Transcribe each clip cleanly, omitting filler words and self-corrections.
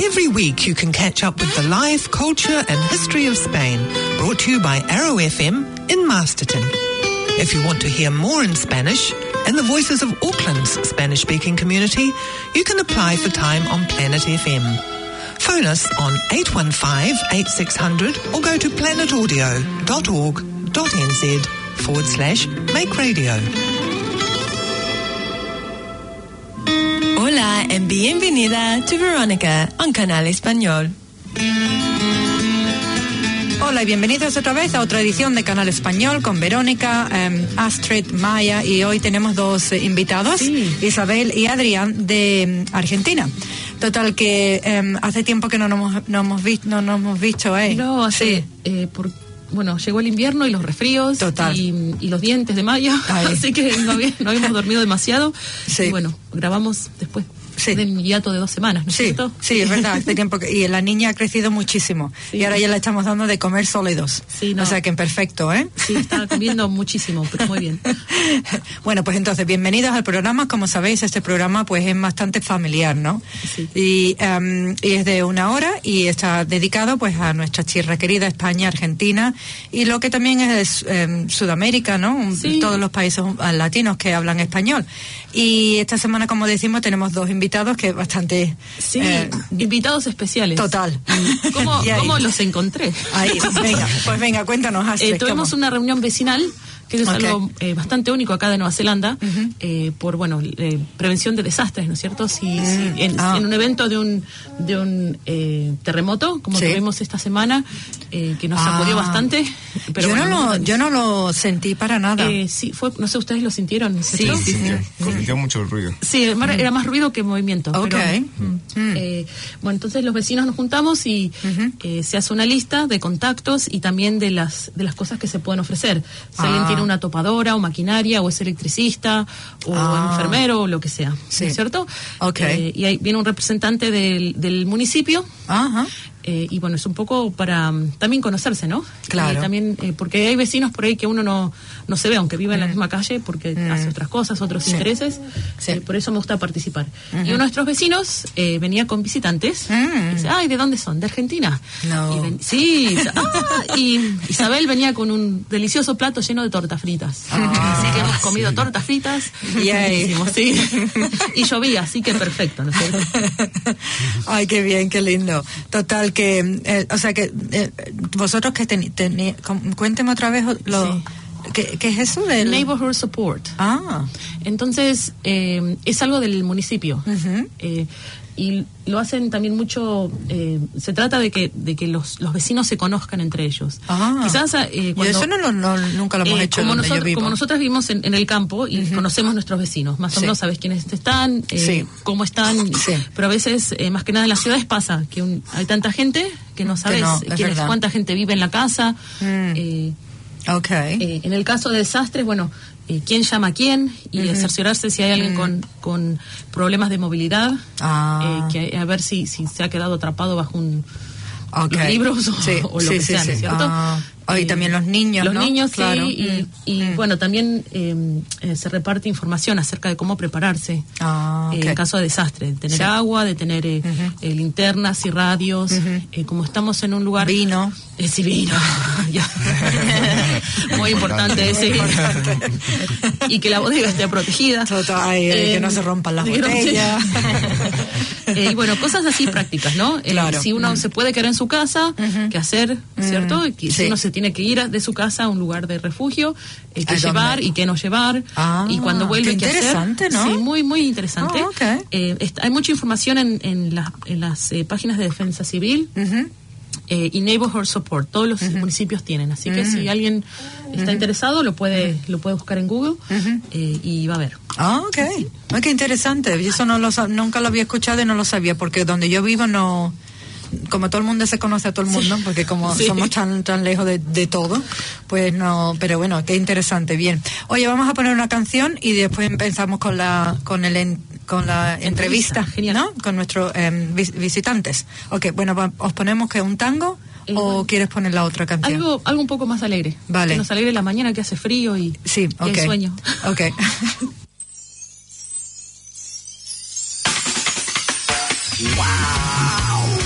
Every week you can catch up with the life, culture and history of Spain, brought to you by Arrow FM in Masterton. If you want to hear more in Spanish and the voices of Auckland's Spanish-speaking community, you can apply for time on Planet FM. Phone us on 815-8600 or go to planetaudio.org.nz/Make Radio. Hola and bienvenida to Verónica on Canal Español. Hola y bienvenidos otra vez a otra edición de Canal Español con Verónica, Astrid, Maya, y hoy tenemos dos invitados, Isabel y Adrián de Argentina. Total que hace tiempo que no nos hemos visto, ¿eh? No, sí. Bueno, llegó el invierno y los resfríos. Total. Y los dientes de Maya. Así que no habíamos dormido demasiado. Sí. Y bueno, grabamos después sí. de mi hiato de 2 semanas, ¿no es cierto? Sí, es verdad. Hace tiempo y la niña ha crecido muchísimo. Sí. Y ahora ya le estamos dando de comer sólidos. Sí, no. O sea que perfecto, ¿eh? Sí, está comiendo muchísimo, pero muy bien. Bueno, pues entonces, bienvenidos al programa. Como sabéis, este programa pues es bastante familiar, ¿no? Sí. Y es de 1 hora y está dedicado pues a nuestra tierra querida, España, Argentina, y lo que también es Sudamérica, ¿no? Sí. Todos los países latinos que hablan español. Y esta semana, como decimos, tenemos dos invitados que es bastante... Sí, invitados especiales. Total. ¿Cómo los encontré? Ahí, venga, cuéntanos, Astrid. Tuvimos una reunión vecinal, que es algo bastante único acá de Nueva Zelanda, por prevención de desastres, ¿no es cierto? En un evento de un terremoto, como tuvimos esta semana, que nos sacudió bastante. Pero yo no lo sentí para nada. Sí, no sé, ustedes lo sintieron, ¿no es cierto? Sí. Cometió mucho ruido. Sí, era más ruido que movimiento. Okay. Bueno, entonces los vecinos nos juntamos y se hace una lista de contactos y también de las cosas que se pueden ofrecer. Si alguien tiene una topadora o maquinaria o es electricista o enfermero o lo que sea, ¿no es cierto? Okay. Y ahí viene un representante del municipio. Ajá. Y bueno, es un poco para también conocerse, ¿no? Claro. También porque hay vecinos por ahí que uno no se ve, aunque vive en la misma calle, porque hace otras cosas, otros intereses. Sí. Por eso me gusta participar. Y uno de nuestros vecinos venía con visitantes. Y dice, ¿de dónde son? ¿De Argentina? No. Y Isabel venía con un delicioso plato lleno de tortas fritas. Así que hemos comido tortas fritas. Sí. Y llovía, así que perfecto, ¿no es cierto? Ay, qué bien, qué lindo. Total que, vosotros que cuénteme otra vez ¿qué es eso del Neighborhood Support? Entonces es algo del municipio. Y lo hacen también mucho, se trata de que los vecinos se conozcan entre ellos. Quizás cuando, eso nunca lo hemos hecho como donde yo vivo. Como nosotros vivimos en el campo y conocemos nuestros vecinos, más o menos sabes quiénes están, cómo están, pero a veces, más que nada en las ciudades pasa que hay tanta gente que no sabes cuánta gente vive en la casa. En el caso de desastres, quién llama a quién y cerciorarse si hay alguien con problemas de movilidad, que a ver si se ha quedado atrapado bajo los libros o lo que sea, ¿no es cierto? Y también los niños, Los niños, claro. Y bueno, también se reparte información acerca de cómo prepararse en caso de desastre, de tener agua, de tener linternas y radios, como estamos en un lugar... Vino. Sí, vino. Muy importante, sí. Y que la bodega esté protegida. Total, que no se rompan las botellas. Y bueno, cosas así prácticas, ¿no? Claro. Si uno se puede quedar en su casa, ¿qué hacer? ¿Cierto? Si uno se tiene que ir de su casa a un lugar de refugio, qué llevar y qué no llevar. Y cuando vuelve, qué hacer. Interesante, ¿no? Sí, muy, muy interesante. Hay mucha información en las páginas de Defensa Civil. Y Neighborhood Support, todos los municipios tienen, así que si alguien está interesado lo puede buscar en Google y va a ver. Qué interesante. Y eso nunca lo había escuchado y no lo sabía, porque donde yo vivo no, como todo el mundo se conoce a todo el mundo, porque como somos tan lejos de todo, pues no, pero bueno, qué interesante. Bien, oye, vamos a poner una canción y después empezamos con la entrevista, genial, ¿no? Con nuestros visitantes. ¿Os ponemos que un tango o quieres poner la otra canción? Algo un poco más alegre. Vale. Que nos alegre la mañana, que hace frío y el sueño. Wow.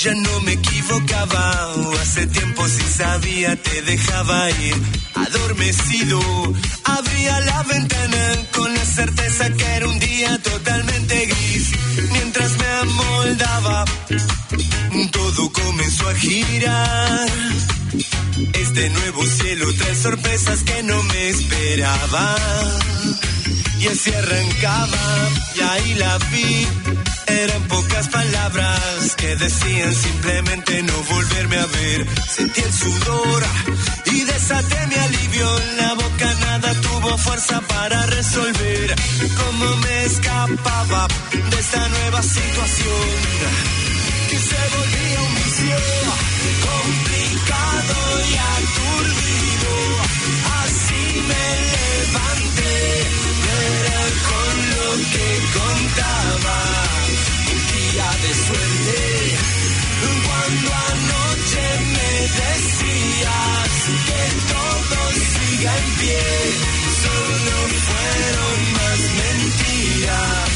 ya no me equivocaba. Hace tiempo sí sabía, te dejaba ir. Adormecido, abría la ventana con la certeza que era un día totalmente gris. Mientras me amoldaba, todo comenzó a girar. Este nuevo cielo trae sorpresas que no me esperaba. Y así arrancaba, y ahí la vi. Eran pocas palabras que decían simplemente no volverme a ver. Sentí el sudor y desaté mi alivio. La boca nada tuvo fuerza para resolver cómo me escapaba de esta nueva situación que se volvía un vicio complicado y aturdido. Así me levanté, no era con lo que contaba. De suerte, cuando anoche me decías que todo siga en pie, solo fueron más mentiras.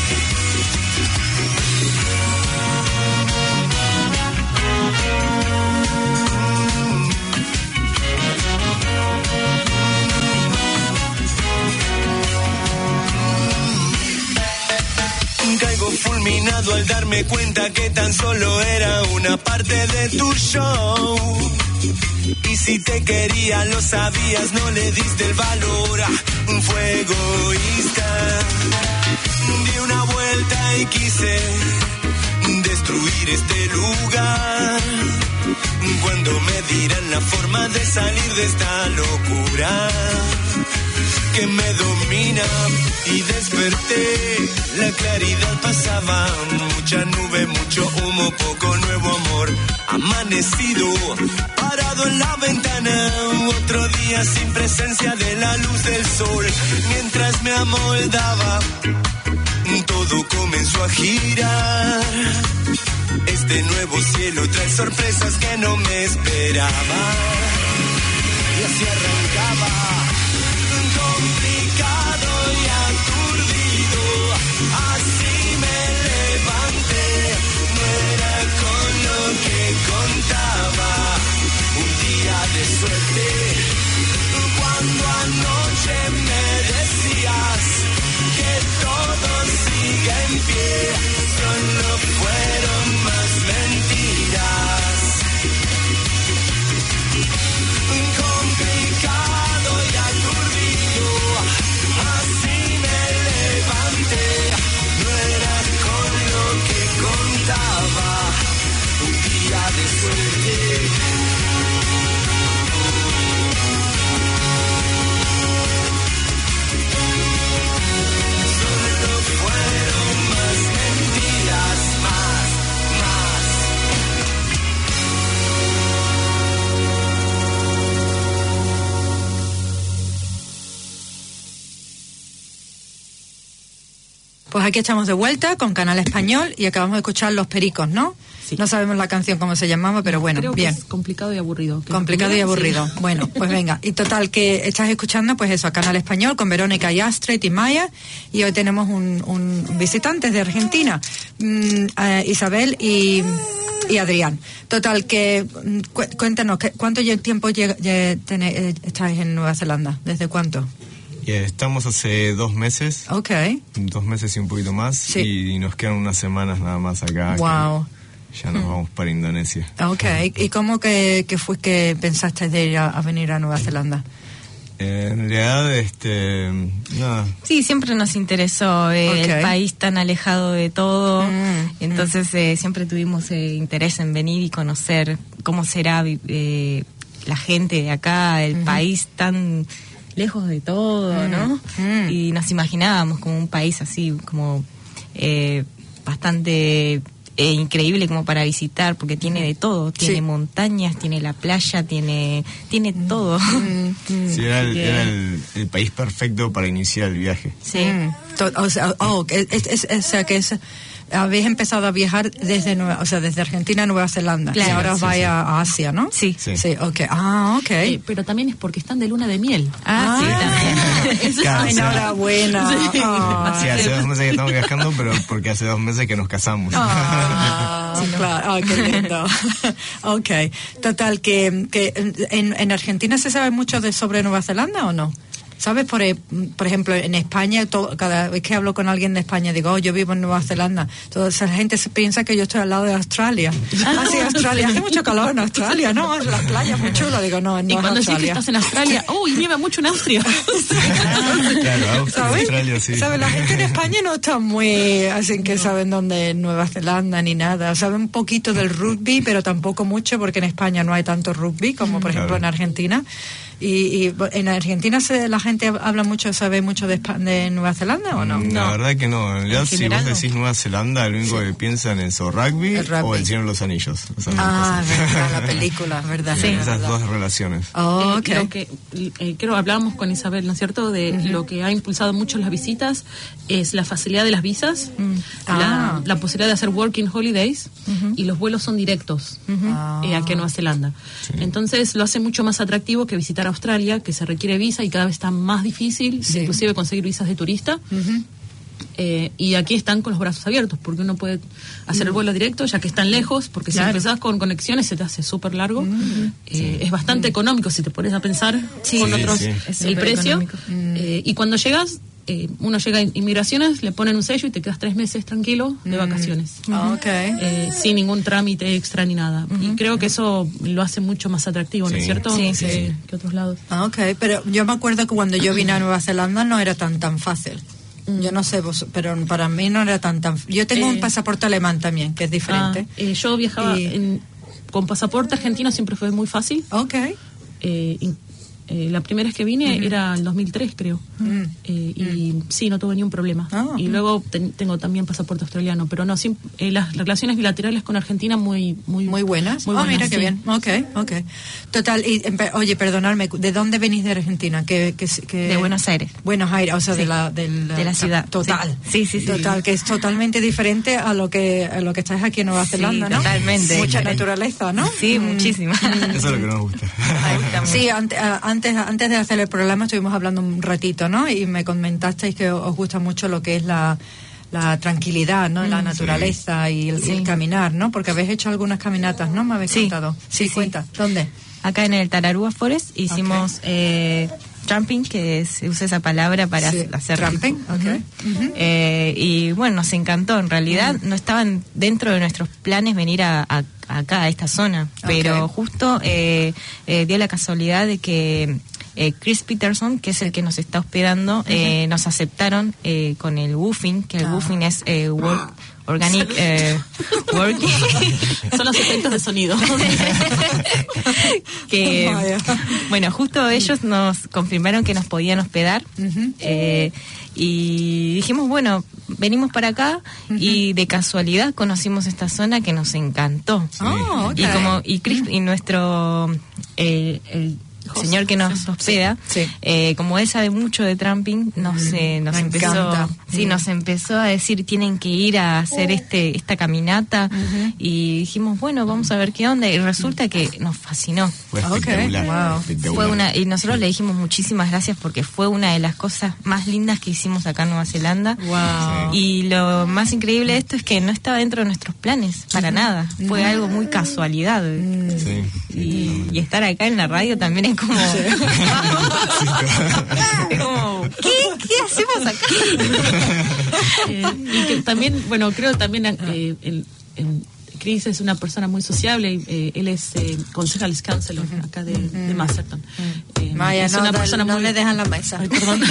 Caigo fulminado al darme cuenta que tan solo era una parte de tu show. Y si te quería lo sabías, no le diste el valor. Fue egoísta. Di una vuelta y quise destruir este lugar. Cuando me dirán la forma de salir de esta locura que me domina, y desperté, la claridad pasaba, mucha nube, mucho humo, poco nuevo amor. Amanecido, parado en la ventana, otro día sin presencia de la luz del sol. Mientras me amoldaba, todo comenzó a girar. Este nuevo cielo trae sorpresas que no me esperaba. Y así arrancaba, complicado y aturdido. Así me levanté, no era con lo que contaba. Un día de suerte, cuando anoche me decías que todo sigue en pie, solo fueron más mentiras. Complicado y aturdido, así me levanté, no era con lo que contaba. Un día de suerte. Pues aquí estamos de vuelta con Canal Español y acabamos de escuchar Los Pericos, ¿no? Sí. No sabemos la canción cómo se llamaba, pero bueno, creo bien. Que es complicado y aburrido. Complicado y aburrido. Sí. Bueno, pues venga. Y total, que estás escuchando, pues eso, a Canal Español con Verónica y Astrid y Maya. Y hoy tenemos un visitantes de Argentina, Isabel y Adrián. Total, que cuéntanos, ¿cuánto tiempo estáis en Nueva Zelanda? ¿Desde cuánto? Estamos hace 2 meses. Ok. 2 meses y un poquito más. Sí. Y nos quedan unas semanas nada más acá. Wow. Ya nos vamos para Indonesia. Ok. ¿Y cómo que fue que pensaste de ir a venir a Nueva Zelanda? En realidad, nada. Sí, siempre nos interesó el país tan alejado de todo. Entonces siempre tuvimos interés en venir y conocer cómo será la gente de acá, el país tan lejos de todo, ¿no? Y nos imaginábamos como un país así, como bastante increíble como para visitar, porque tiene de todo, tiene montañas, tiene la playa, tiene todo. Sí, era el país perfecto para iniciar el viaje. Sí. O sea, que es habéis empezado a viajar desde Argentina a Nueva Zelanda. Claro, y ahora os vais a Asia, ¿no? Sí. Okay. Okay. Pero también es porque están de luna de miel. Sí, también. Claro, enhorabuena. Sí. Sí, hace 2 meses que estamos viajando, pero porque hace 2 meses que nos casamos. Claro. Qué lindo. Okay. Total, que en Argentina se sabe mucho sobre Nueva Zelanda ¿o no? ¿Sabes? Por ejemplo, en España, cada vez que hablo con alguien de España, digo, yo vivo en Nueva Zelanda. Toda esa gente se piensa que yo estoy al lado de Australia. Sí, Australia. Hace mucho calor en Australia, ¿no? Las playas muy chulas. Digo, no, y cuando dices que estás en Australia, y nieva mucho en Austria. Claro, ¿sabes? Australia, sí. ¿Sabes? La gente en España no está muy así que saben dónde es Nueva Zelanda ni nada. Saben un poquito del rugby, pero tampoco mucho, porque en España no hay tanto rugby como, por ejemplo, en Argentina. Y en Argentina la gente sabe mucho de Nueva Zelanda ¿o no? La verdad que no. En realidad, si vos decís Nueva Zelanda, lo único que piensan es o rugby o El Señor de los Anillos. Verdad, la película, verdad. Sí. Esas dos relaciones. Creo que hablábamos con Isabel, ¿no es cierto? De lo que ha impulsado mucho las visitas es la facilidad de las visas, la posibilidad de hacer working holidays y los vuelos son directos aquí a Nueva Zelanda. Sí. Entonces lo hace mucho más atractivo que visitar Australia, que se requiere visa y cada vez está más difícil, inclusive conseguir visas de turista. Y aquí están con los brazos abiertos, porque uno puede hacer el vuelo directo, ya que están lejos, porque si empezás con conexiones se te hace súper largo. Es bastante económico si te pones a pensar con otros el precio. Y cuando llegas, uno llega a inmigraciones, le ponen un sello y te quedas 3 meses tranquilo de vacaciones. Sin ningún trámite extra ni nada. Y creo que eso lo hace mucho más atractivo, ¿no es cierto? Que otros lados. Pero yo me acuerdo que cuando yo vine a Nueva Zelanda no era tan fácil. Yo no sé vos, pero para mí no era tan yo tengo un pasaporte alemán también, que es diferente. Yo viajaba con pasaporte argentino, siempre fue muy fácil. La primera vez que vine era en 2003, creo. Y sí, no tuve ni un problema. Y luego tengo también pasaporte australiano, pero no, las relaciones bilaterales con Argentina muy buenas. Muy buenas, mira qué bien. Okay. Total, oye, perdonadme, ¿de dónde venís de Argentina? De Buenos Aires. Buenos Aires, o sea, de la ciudad. Total. Sí. Total, que es totalmente diferente a lo que estáis aquí en Nueva Zelanda, ¿no? Totalmente. Mucha naturaleza, ¿no? Sí, muchísima. Eso es lo que nos gusta. Sí, antes de hacer el programa estuvimos hablando un ratito, ¿no? Y me comentasteis que os gusta mucho lo que es la tranquilidad, ¿no? La naturaleza y el caminar, ¿no? Porque habéis hecho algunas caminatas, ¿no? Me habéis contado. Sí, cuenta. ¿Dónde? Acá en el Tararúa Forest hicimos tramping, que se usa esa palabra para hacer tramping. Y bueno, nos encantó. En realidad no estaban dentro de nuestros planes venir acá, a esta zona, pero justo dio la casualidad de que Chris Peterson, que es el que nos está hospedando, nos aceptaron con el WWOOFing, que el WWOOFing es Organic Working. Son los efectos de sonido. Bueno, justo ellos nos confirmaron que nos podían hospedar. Y dijimos, bueno, venimos para acá y de casualidad conocimos esta zona que nos encantó. Y Chris y nuestro el señor que nos hospeda, como él sabe mucho de tramping, nos empezó a decir, tienen que ir a hacer esta caminata, y dijimos, bueno, vamos a ver qué onda, y resulta que nos fascinó. Fue espectacular. Y nosotros le dijimos muchísimas gracias, porque fue una de las cosas más lindas que hicimos acá en Nueva Zelanda. Y lo más increíble de esto es que no estaba dentro de nuestros planes para nada, fue algo muy casualidad. Y estar acá en la radio también es como ¿qué hacemos acá? Y que también, bueno, creo también Chris es una persona muy sociable, él es concejal counselor acá de Masterton. Maya, es una persona no le dejan la mesa. Ay, perdón.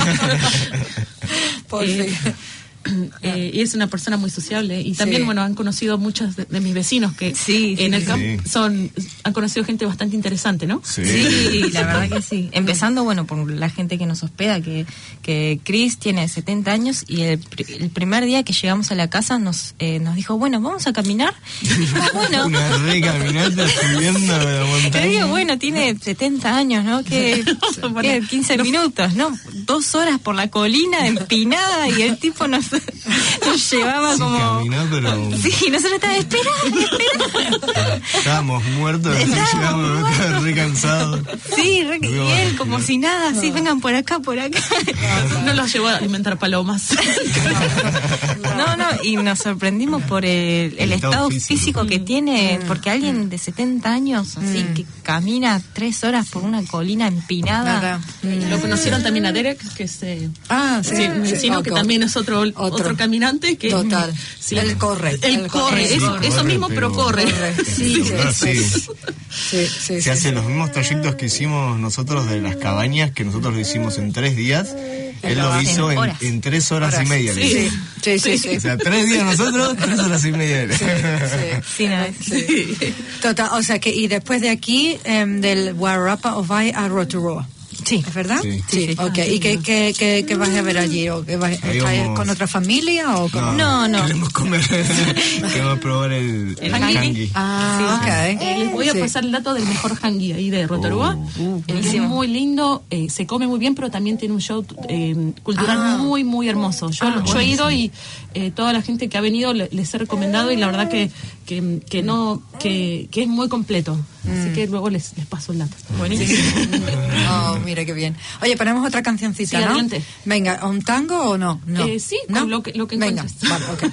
Por fin. Y es una persona muy sociable, y también bueno, han conocido muchos de mis vecinos que en el campo han conocido gente bastante interesante, ¿no? Sí, la verdad que sí. Empezando, bueno, por la gente que nos hospeda, que Chris tiene 70 años, y el primer día que llegamos a la casa nos dijo, bueno, vamos a caminar. Y dijimos, bueno, una caminata subiendo de la montaña. Yo digo, bueno, tiene 70 años, ¿no? Que 15 minutos, ¿no? 2 horas por la colina empinada, y el tipo nos Nos llevaba como... Caminó, pero... Sí, nosotros estábamos, espera. Estábamos muertos, llegamos re cansados. Sí, y él como si nada, sí, vengan por acá. No los llevó a alimentar palomas. No, y nos sorprendimos por el estado físico que tiene, porque alguien de 70 años, así, que camina 3 horas por una colina empinada. Lo conocieron también a Derek, que es un vecino que también es otro caminante. Que total. Sí, él corre. Eso mismo, pero corre. Sí. Se hacen los mismos trayectos que hicimos nosotros de las cabañas, que nosotros lo hicimos en 3 días. Él lo hizo en 3 horas y media. Sí. O sea, 3 días nosotros, 3 horas y media. Sí. Total, o sea que, y después de aquí, del Wairarapa, os vais a Rotorua. Sí. ¿Es verdad? Sí. Okay. ¿Y qué vas a ver allí? ¿O estáis con otra familia? O con... No. Queremos comer. Queremos probar el hangi. Les voy a pasar el dato del mejor hangi ahí de Rotorua. Es muy lindo, se come muy bien, pero también tiene un show cultural muy, muy hermoso. Yo he ido y toda la gente que ha venido les he recomendado, y la verdad que es muy completo. Así que luego les paso el dato. Buenísimo. Mira qué bien. Oye, ponemos otra cancioncita, sí, ¿no? Adelante. Venga, ¿un tango o no? Sí, ¿no? Lo que venga, encuentres. vale, okay.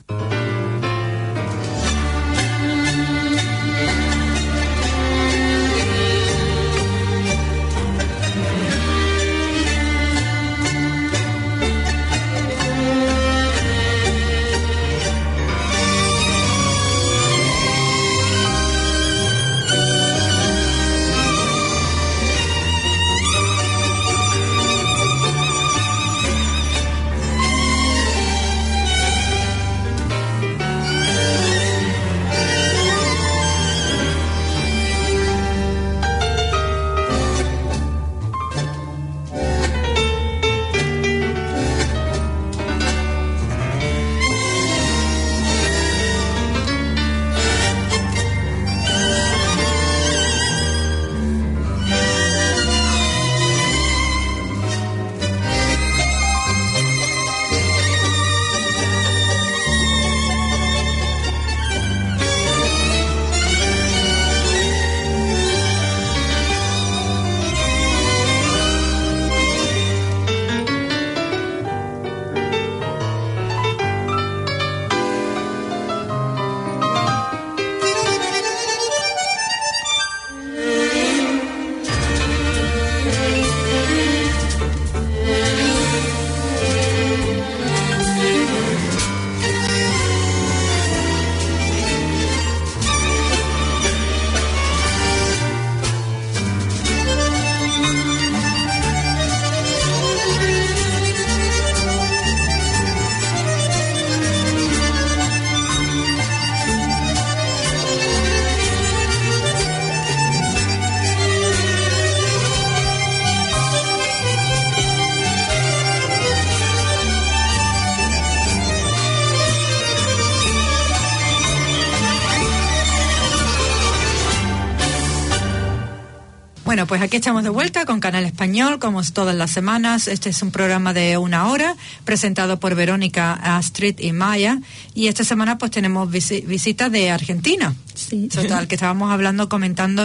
Bueno, pues aquí estamos de vuelta con Canal Español, como todas las semanas. Este es un programa de 1 hora, presentado por Verónica, Astrid y Maya. Y esta semana pues tenemos visita de Argentina. Sí. Total, que estábamos hablando, comentando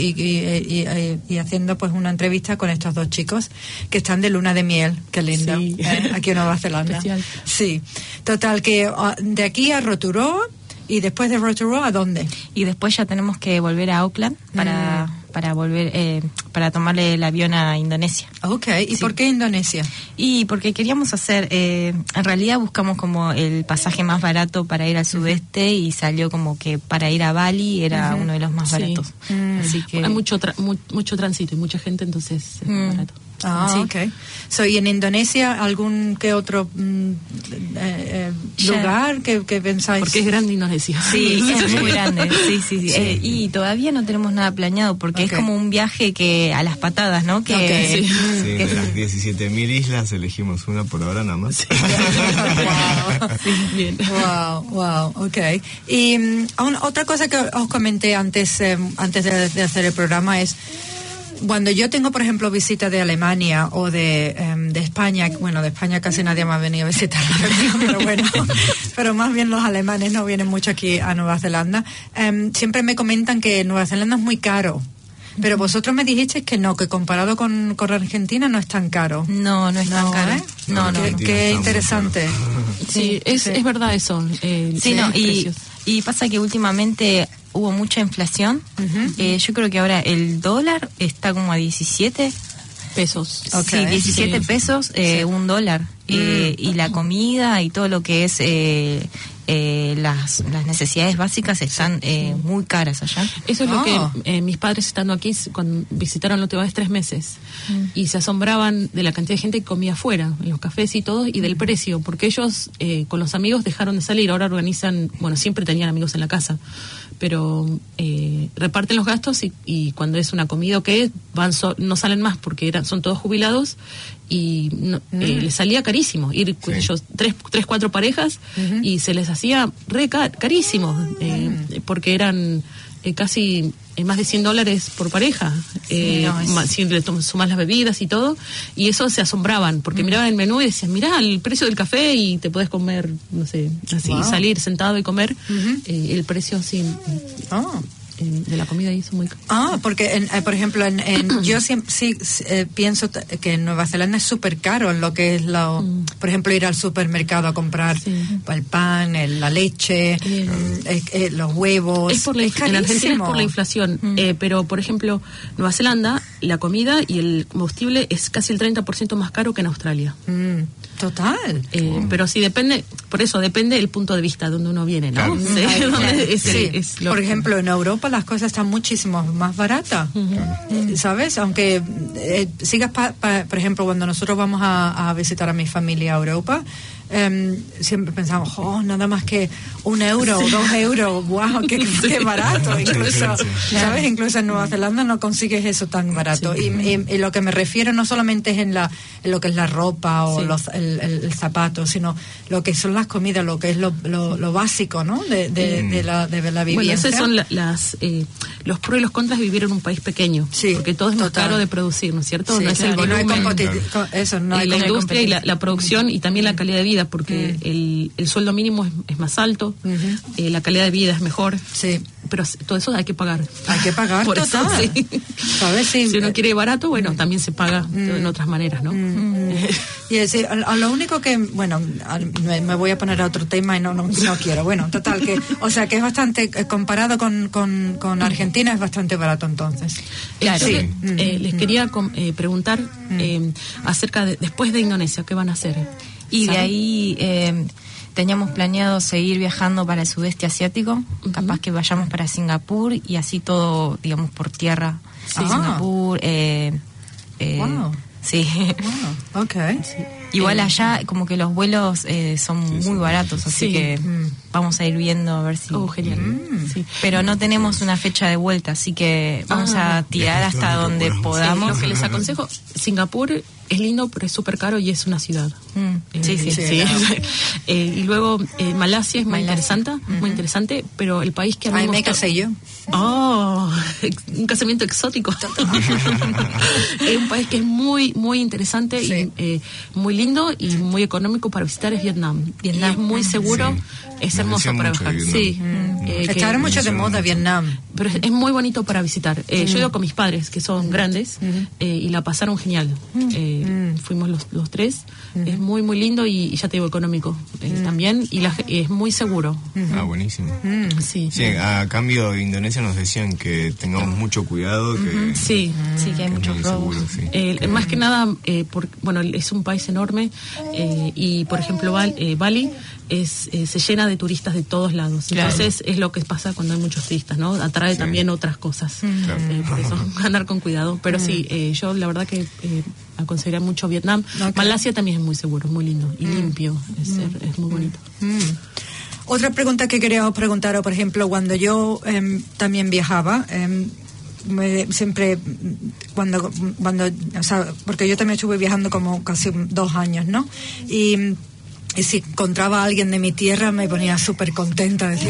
y haciendo pues una entrevista con estos 2 chicos que están de luna de miel. Qué lindo. Sí. Aquí en Nueva Zelanda. Especial. Sí. Total, que de aquí a Rotorua. ¿Y después de Rotorua a dónde? Y después ya tenemos que volver a Auckland para volver para tomarle el avión a Indonesia. Okay. ¿Y por qué Indonesia? Y porque queríamos hacer, en realidad buscamos como el pasaje más barato para ir al sudeste y salió como que para ir a Bali era uno de los más baratos. Así que hay mucho tránsito y mucha gente, entonces es más barato. Sí. Okay. ¿Y en Indonesia algún que otro lugar que pensáis? Porque es grande Indonesia. Sí, es muy grande. Sí. Y todavía no tenemos nada planeado porque es como un viaje que a las patadas, ¿no? Que de las 17.000 islas elegimos una por ahora nada más. Wow, okay. Y otra cosa que os comenté antes de hacer el programa es Cuando yo tengo, por ejemplo, visita de Alemania o de España, bueno, de España casi nadie me ha venido a visitar, pero bueno, pero más bien los alemanes no vienen mucho aquí a Nueva Zelanda, siempre me comentan que Nueva Zelanda es muy caro. Pero vosotros me dijisteis que no, que comparado con Argentina no es tan caro. No es tan caro. No. Qué interesante. Sí, es verdad eso. Y pasa que últimamente hubo mucha inflación. Yo creo que ahora el dólar está como a 17 pesos. Okay. Sí, 17 pesos, un dólar. Y la comida y todo lo que es las necesidades básicas están muy caras allá. Eso es lo que mis padres, estando aquí, cuando visitaron la última vez 3 meses, y se asombraban de la cantidad de gente que comía afuera, en los cafés y todo, y del precio, porque ellos con los amigos dejaron de salir, ahora organizan, bueno, siempre tenían amigos en la casa, pero reparten los gastos y cuando es una comida no salen más porque son todos jubilados y les salía carísimo ir con ellos 3-4 parejas y se les hacía carísimo porque eran casi más de $100 por pareja, si le sumas las bebidas y todo, y eso se asombraban porque miraban el menú y decían, mirá el precio del café y te puedes comer, no sé, así, salir sentado y comer, el precio así de la comida y eso muy caro. Porque por ejemplo yo siempre pienso que en Nueva Zelanda es súper caro en lo que es por ejemplo ir al supermercado a comprar el pan, la leche, los huevos. En Argentina es por la inflación, pero por ejemplo Nueva Zelanda la comida y el combustible es casi el 30% más caro que en Australia. Total. Pero sí depende, por eso depende el punto de vista de donde uno viene, ¿no? Claro. Por ejemplo, en Europa las cosas están muchísimo más baratas, ¿sabes? Aunque sigas, por ejemplo, cuando nosotros vamos a visitar a mi familia a Europa, siempre pensamos, nada más que €1 o €2, wow, qué barato. Incluso, ¿sabes? Incluso en Nueva Zelanda no consigues eso tan barato. Y lo que me refiero no solamente es en lo que es la ropa o el zapato, sino lo que son las comidas, lo que es lo básico, ¿no? De la vivienda. Bueno, esos son los pros y los contras de vivir en un país pequeño, porque todo es más caro de producir, ¿no es cierto? No es el volumen, la industria y la producción y también la calidad de vida, porque el sueldo mínimo es más alto, la calidad de vida es mejor, pero todo eso hay que pagar. Por eso, ¿sabes? Si uno quiere barato, bueno, también se paga en otras maneras, ¿no? Y decir, a lo único que, bueno, me voy a poner a otro tema y no quiero, bueno, total, o sea que es bastante, comparado con Argentina, es bastante barato entonces. Claro. Les quería preguntar acerca de, después de Indonesia, ¿qué van a hacer? Y de ahí teníamos planeado seguir viajando para el sudeste asiático, capaz que vayamos para Singapur y así todo, digamos, por tierra. Singapur, wow. Sí. Wow. Okay. Sí. Igual allá como que los vuelos son muy baratos, así que vamos a ir viendo a ver si... genial. Pero no tenemos una fecha de vuelta, así que vamos a tirar hasta donde podamos. Lo que les aconsejo, Singapur es lindo, pero es súper caro y es una ciudad. Y luego Malasia es muy interesante, pero el país que a mí me casé yo. Un casamiento exótico. Es un país que es muy, muy interesante y muy lindo y muy económico para visitar, es Vietnam. Y es muy seguro, es hermoso para viajar. Está ahora mucho de moda Vietnam. Pero es muy bonito para visitar. Yo he ido con mis padres, que son grandes, y la pasaron genial. Fuimos los 3. Es muy, muy lindo y ya te digo, económico también. Y es muy seguro. Buenísimo. Sí, a cambio de Indonesia nos decían que tengamos mucho cuidado. Que que hay muchos robos. Más que nada, bueno, es un país enorme y, por ejemplo, Bali se llena de turistas de todos lados. Entonces es lo que pasa cuando hay muchos turistas, ¿no? Atrae también otras cosas. Por eso, andar con cuidado. Pero yo la verdad que aconsejaría mucho Vietnam. Malasia también es muy seguro, muy lindo y limpio. Es muy bonito. Otra pregunta que queríamos preguntar, por ejemplo, cuando yo también viajaba, siempre cuando o sea, porque yo también estuve viajando como casi 2 años, ¿no? Y Y si encontraba a alguien de mi tierra me ponía súper contenta. Decir,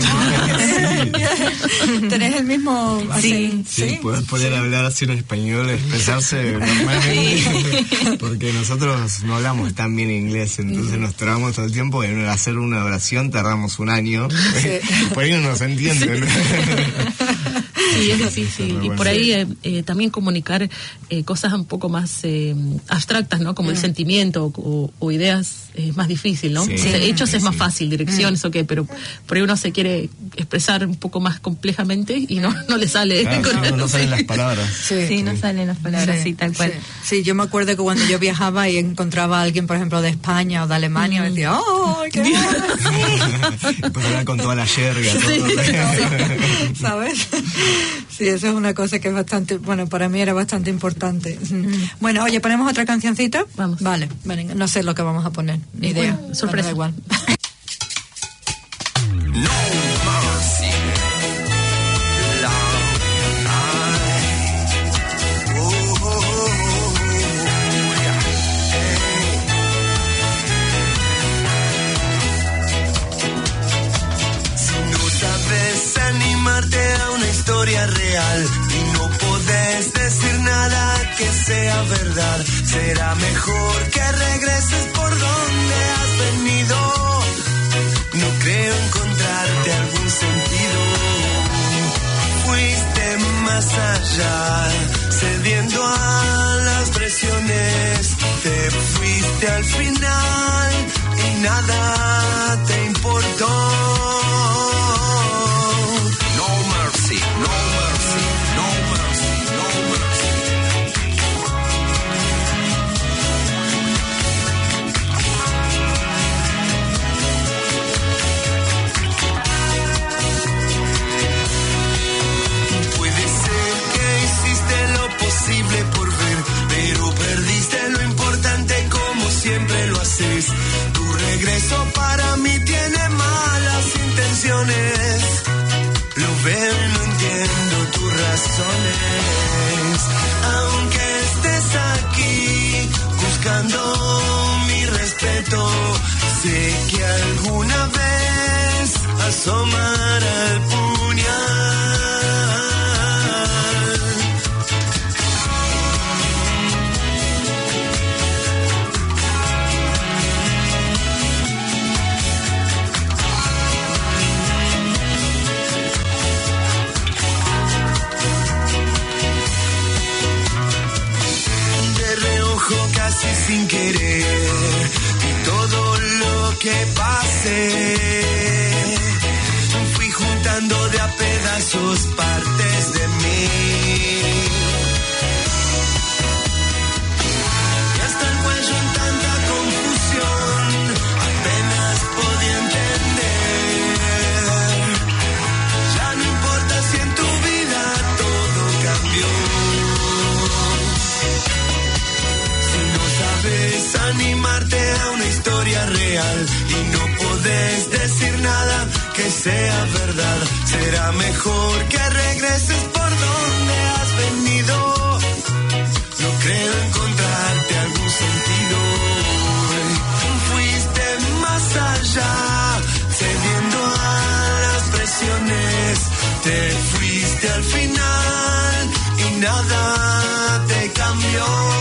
¿tenés el mismo? Así, sí, puedes poder hablar así en español, expresarse normalmente, porque nosotros no hablamos tan bien inglés, entonces nos trabamos todo el tiempo. En hacer una oración tardamos un año, por ahí no nos entienden. Sí, es difícil. Y por ahí también comunicar cosas un poco más abstractas, ¿no? Como el sentimiento o ideas es más difícil, ¿no? Sí. O sea, hechos es más fácil, direcciones, pero por ahí uno se quiere expresar un poco más complejamente y no le sale. Claro, no salen las palabras. Sí, no salen las palabras, sí, tal cual. Sí, yo me acuerdo que cuando yo viajaba y encontraba a alguien, por ejemplo, de España o de Alemania, me decía, ¡oh, qué bueno! Pues hablar con toda la yerga. Todo. ¿Sabes? Sí, eso es una cosa que es bastante, bueno, para mí era bastante importante. Bueno, oye, ¿ponemos otra cancioncita? Vamos. Vale, no sé lo que vamos a poner, ni idea. Bueno, sorpresa. Bueno, da igual. Real y no podés decir nada que sea verdad, será mejor que regreses por donde has venido. No creo encontrarte algún sentido. Fuiste más allá, cediendo a las presiones. Te fuiste al final y nada te importó. Siempre lo haces. Tu regreso para mí tiene malas intenciones. Lo veo y no entiendo tus razones. Aunque estés aquí buscando mi respeto, sé que alguna vez asomará el puñal. Casi sin querer, y todo lo que pasé, fui juntando de a pedazos partes de mí. Y hasta el cuello en tanta confusión, apenas podía entender. Ya no importa si en tu vida todo cambió. Sabes animarte a una historia real y no podés decir nada que sea verdad, será mejor que regreses por donde has venido. No creo encontrarte algún sentido. Fuiste más allá, cediendo a las presiones. Te fuiste al final y nada te cambió.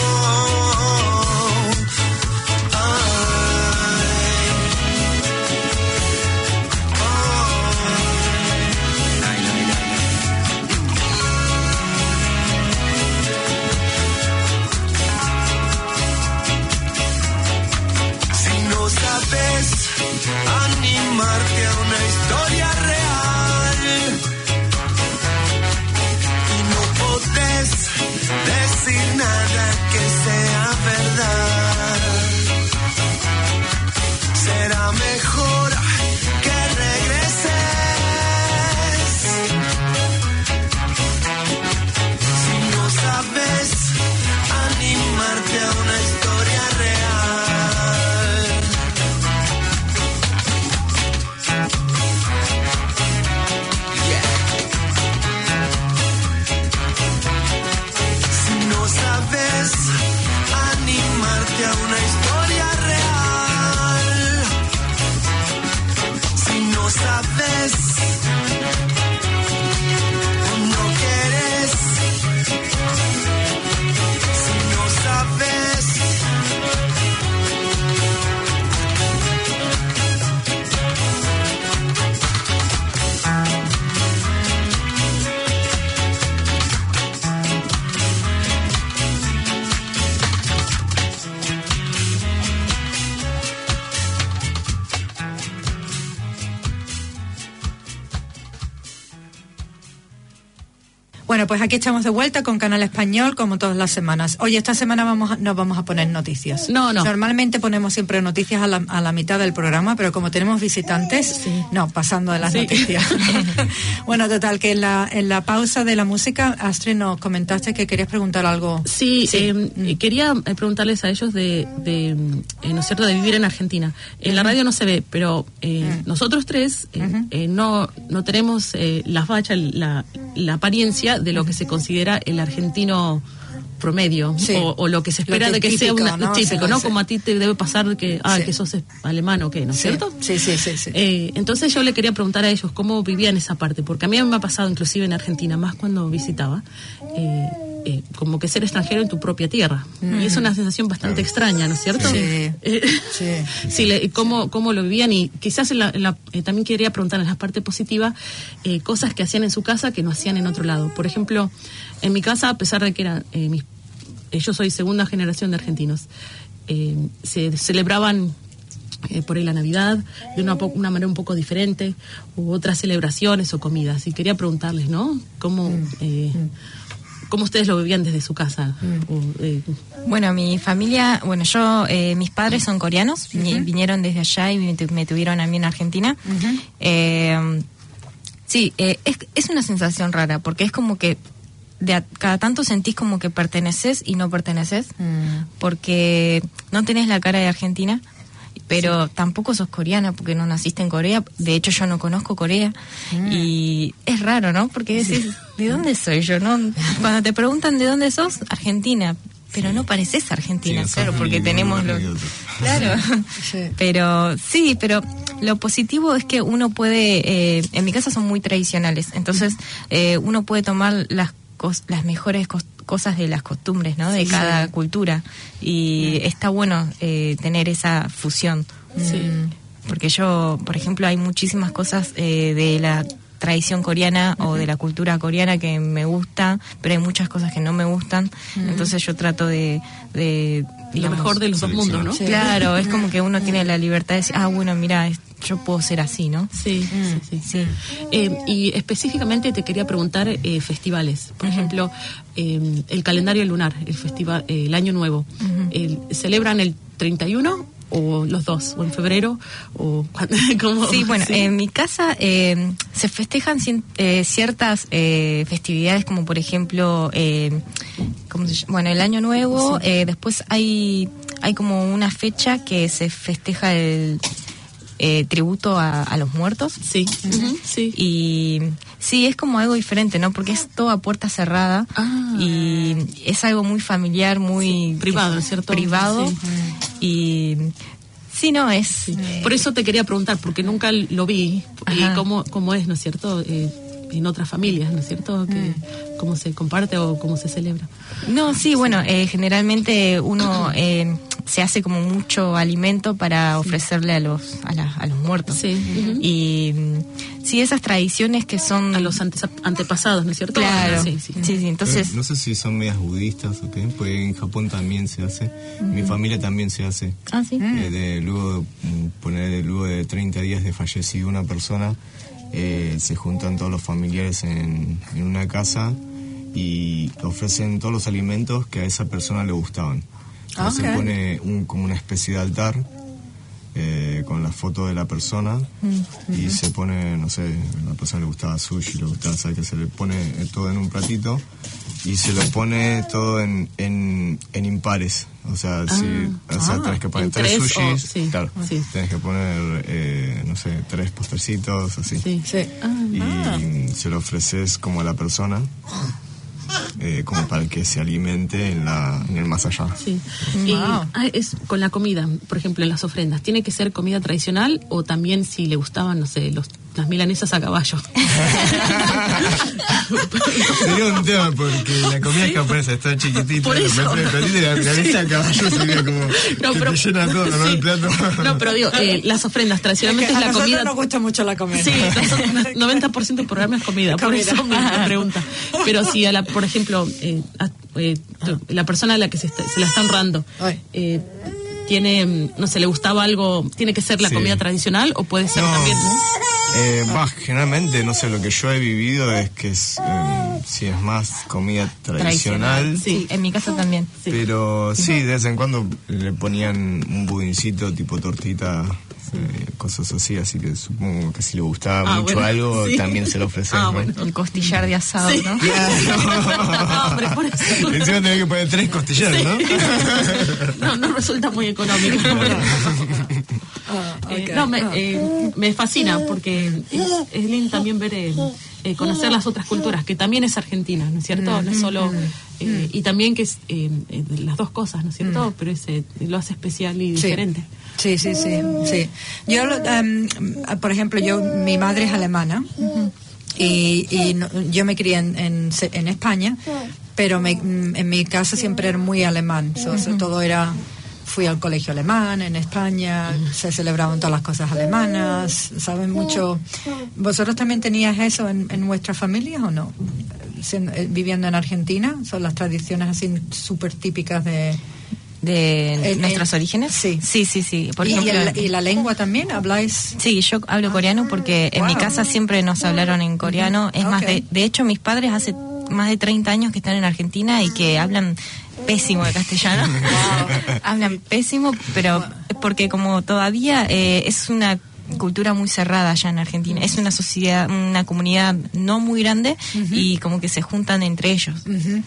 Animarte a una historia real y no podés decir nada Bueno, pues aquí estamos de vuelta con Canal Español como todas las semanas. Oye, esta semana no vamos a poner noticias. No. Normalmente ponemos siempre noticias a la mitad del programa, pero como tenemos visitantes, no, pasando de las noticias. Bueno, total, que en la pausa de la música, Astrid, nos comentaste que querías preguntar algo. Sí. Quería preguntarles a ellos ¿no es cierto?, de vivir en Argentina. En la radio no se ve, pero nosotros tres no tenemos la facha, la apariencia de lo que se considera el argentino promedio, o lo que se espera de que típico, sea típico, ¿no? Como a ti te debe pasar que sos alemán o qué, ¿no es cierto? Sí. Entonces yo le quería preguntar a ellos cómo vivían esa parte, porque a mí me ha pasado inclusive en Argentina, más cuando visitaba, como que ser extranjero en tu propia tierra. Y es una sensación bastante extraña, ¿no es cierto? Sí. ¿Cómo lo vivían? Y quizás también quería preguntar en la parte positiva, cosas que hacían en su casa que no hacían en otro lado. Por ejemplo, en mi casa, a pesar de que yo soy segunda generación de argentinos, se celebraban por ahí la Navidad de una manera un poco diferente, u otras celebraciones o comidas. Y quería preguntarles, ¿no? ¿Cómo ustedes lo vivían desde su casa? Bueno, mi familia, mis padres son coreanos, vinieron desde allá y me tuvieron a mí en Argentina. Es una sensación rara, porque es como que cada tanto sentís como que perteneces y no perteneces, porque no tenés la cara de Argentina, pero tampoco sos coreana porque no naciste en Corea. De hecho, yo no conozco Corea y es raro, ¿no? Porque decís, ¿de dónde soy yo? ¿No? Cuando te preguntan de dónde sos, Argentina, pero no pareces argentina, claro, porque tenemos claro. Pero lo positivo es que uno puede, en mi casa son muy tradicionales, entonces uno puede tomar las mejores cosas de las costumbres, ¿no? De cada cultura, y está bueno tener esa fusión. Porque yo, por ejemplo, hay muchísimas cosas de la tradición coreana o de la cultura coreana que me gusta, pero hay muchas cosas que no me gustan. Entonces yo trato de lo mejor de los dos mundos, ¿no? Claro, es como que uno tiene la libertad de decir, bueno, mira, yo puedo ser así, ¿no? Sí. Y específicamente te quería preguntar festivales. Por ejemplo, el calendario lunar, el festival, el Año Nuevo. ¿Celebran el 31 o los dos, o en febrero, o cómo? Sí, bueno, en mi casa se festejan ciertas festividades, como por ejemplo, ¿cómo se llama? Bueno, el Año Nuevo. Después hay como una fecha que se festeja el tributo a los muertos. Sí. Y sí, es como algo diferente, ¿no? Porque es todo a puerta cerrada y es algo muy familiar, muy privado, ¿cierto? Privado. Sí. Y sí, no es. Sí. Por eso te quería preguntar, porque nunca lo vi. Y cómo es, ¿no es cierto? En otras familias, ¿no es cierto? ¿Cómo se comparte o cómo se celebra? No, sí, bueno, generalmente uno se hace como mucho alimento para ofrecerle a los muertos. Sí. Y sí, esas tradiciones que son a los antepasados, ¿no es cierto? Claro. Sí. Entonces, pero no sé si son medias budistas o qué, porque en Japón también se hace. Mi familia también se hace. Sí. Luego de 30 días de fallecido una persona, se juntan todos los familiares en una casa y ofrecen todos los alimentos que a esa persona le gustaban. Se pone como una especie de altar con la foto de la persona y se pone, no sé, a la persona le gustaba sushi, le gustaba, ¿sabes? Que se le pone todo en un platito y se lo pone todo en impares. O sea, tenés que poner 3 sushis, tenés que poner, no sé, 3 postercitos, así. Y se lo ofreces como a la persona, como para que se alimente en el más allá. Sí. Y es con la comida, por ejemplo, en las ofrendas, ¿tiene que ser comida tradicional o también si le gustaban, no sé, las milanesas a caballo? Sería un tema porque la comida japonesa está chiquitita, pero la milanesa a caballo sería como te llena todo, ¿no? El plato. No, pero digo, las ofrendas tradicionalmente es la comida. A nosotros nos gusta mucho la comida. Sí, 90% del programa es comida, por eso me pregunta. Pero si por ejemplo, la persona a la que se la está honrando tiene, no sé, le gustaba algo, ¿tiene que ser la comida tradicional o puede ser también, ¿no? Generalmente, no sé, lo que yo he vivido es que sí es más comida tradicional. Sí, en mi casa también. Sí. Pero sí, de vez en cuando le ponían un budincito tipo tortita, cosas así que supongo que si le gustaba mucho algo, también se lo ofrecen. ¿no? Bueno. El costillar de asado, ¿no? No, hombre, por eso. Encima tenés que poner 3 costillares, ¿no? No resulta muy económico. Me fascina porque es lindo también ver, conocer las otras culturas, que también es Argentina, ¿no es cierto? No es solo, y también que es las dos cosas, ¿no es cierto? Pero lo hace especial y diferente. Sí. Yo, por ejemplo, mi madre es alemana y yo me crié en España, pero en mi casa siempre era muy alemán, todo era... Fui al colegio alemán en España, se celebraban todas las cosas alemanas, ¿saben mucho? ¿Vosotros también tenías eso en vuestras familias o no? Viviendo en Argentina, ¿son las tradiciones así súper típicas de nuestros orígenes? Sí. Por ejemplo, ¿Y la lengua también? ¿Habláis? Sí, yo hablo coreano porque en mi casa siempre nos hablaron en coreano. Es más, de hecho, mis padres hace más de 30 años que están en Argentina y que hablan pésimo de castellano. Hablan pésimo, pero porque como todavía es una cultura muy cerrada allá en Argentina, es una sociedad, una comunidad no muy grande y como que se juntan entre ellos.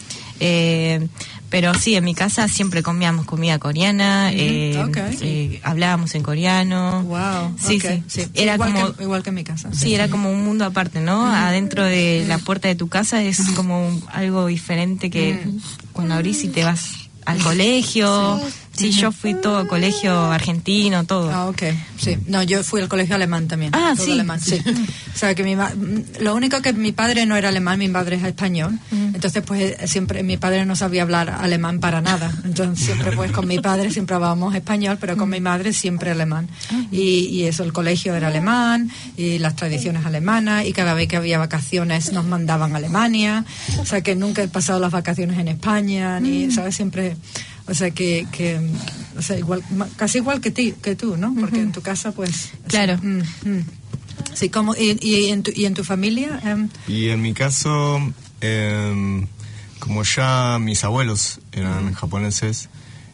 Pero sí, en mi casa siempre comíamos comida coreana, hablábamos en coreano. Wow. Sí. Era igual que en mi casa. Sí, era como un mundo aparte, ¿no? Adentro de la puerta de tu casa es como algo diferente que cuando abrís y te vas al colegio. Sí, yo fui todo al colegio argentino, todo. Sí. No, yo fui al colegio alemán también. Todo alemán, sí. O sea, que lo único que mi padre no era alemán, mi padre es español. Entonces, pues, siempre mi padre no sabía hablar alemán para nada. Entonces, siempre, pues, con mi padre siempre hablábamos español, pero con mi madre siempre alemán. Y eso, el colegio era alemán, y las tradiciones alemanas, y cada vez que había vacaciones nos mandaban a Alemania. O sea, que nunca he pasado las vacaciones en España, ni, ¿sabes? Siempre... O sea, o sea, casi igual que tú, ¿no? Porque en tu casa, pues... Claro. Sí, ¿y en tu familia? Y en mi caso, como ya mis abuelos eran japoneses,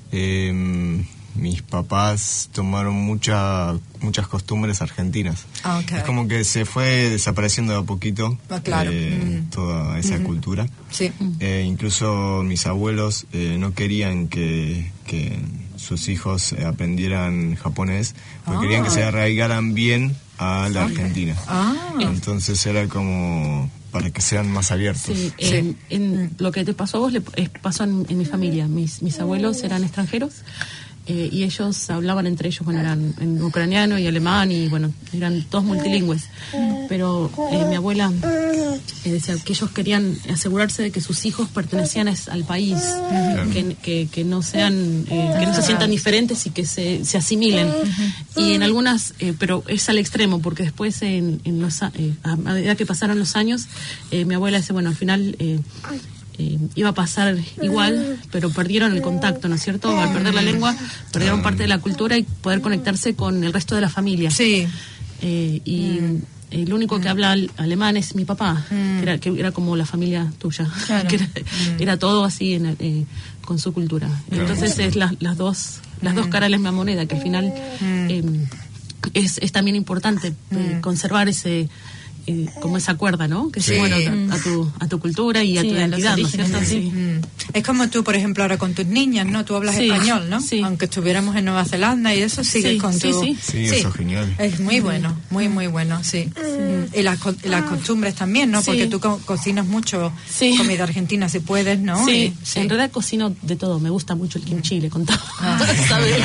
mis papás tomaron muchas costumbres argentinas. Es como que se fue desapareciendo de a poquito toda esa cultura. Sí. Incluso mis abuelos no querían que sus hijos aprendieran japonés, porque querían que se arraigaran bien a la Argentina. Entonces era como para que sean más abiertos. Sí. Lo que te pasó a vos pasó en mi familia. Mis abuelos eran extranjeros. Y ellos hablaban entre ellos, eran en ucraniano y alemán y eran todos multilingües, pero mi abuela decía que ellos querían asegurarse de que sus hijos pertenecían al país, que no sean, que no se sientan diferentes y que se asimilen. Y en algunas, pero es al extremo, porque después a medida que pasaron los años, mi abuela dice, al final iba a pasar igual, pero perdieron el contacto, ¿no es cierto? Al perder la lengua, perdieron parte de la cultura y poder conectarse con el resto de la familia. Sí. Y el único que habla alemán es mi papá, que era como la familia tuya, claro. Que era todo así con su cultura. Entonces es las dos caras de la misma moneda, que al final es también importante conservar ese... como esa cuerda, ¿no? Que es bueno a tu cultura y a tu identidad, ¿no es cierto? Sí. Es como tú, por ejemplo, ahora con tus niñas, ¿no? Tú hablas español, ¿no? Sí. Aunque estuviéramos en Nueva Zelanda y eso, sigues con tu... Sí, eso es genial. Es muy bueno, muy bueno, sí. Y las costumbres también, ¿no? Porque tú cocinas mucho comida argentina, si puedes, ¿no? Sí, en realidad cocino de todo. Me gusta mucho el kimchi, le contaba. ¿Sabes?